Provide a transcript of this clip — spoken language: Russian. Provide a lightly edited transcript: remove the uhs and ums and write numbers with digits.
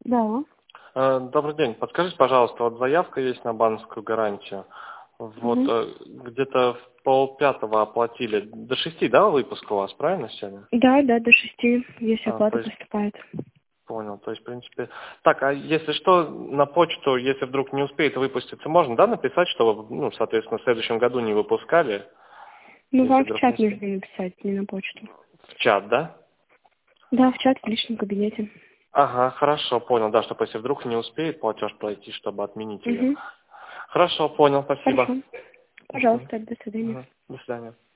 Да. Добрый день. Подскажите, пожалуйста, вот заявка есть на банковскую гарантию. Вот Мгм. где-то в 4:30 оплатили. До 6, да, выпуск у вас, правильно сегодня? Да, до 6, если То оплата есть, поступает. понял. То есть, в принципе... Так, а если что, на почту, если вдруг не успеет выпуститься, можно, да, написать, чтобы, ну, соответственно, в следующем году не выпускали, Ну, если вам в вдруг не чат успеет? нужно написать, не на почту. В чат, да? Да, в чат в личном кабинете. Ага, хорошо, понял, да, чтобы если вдруг не успеет платеж пройти, чтобы отменить ее. Угу. Хорошо, понял, спасибо. Хорошо. Мгм. Пожалуйста, до свидания. Ага, до свидания.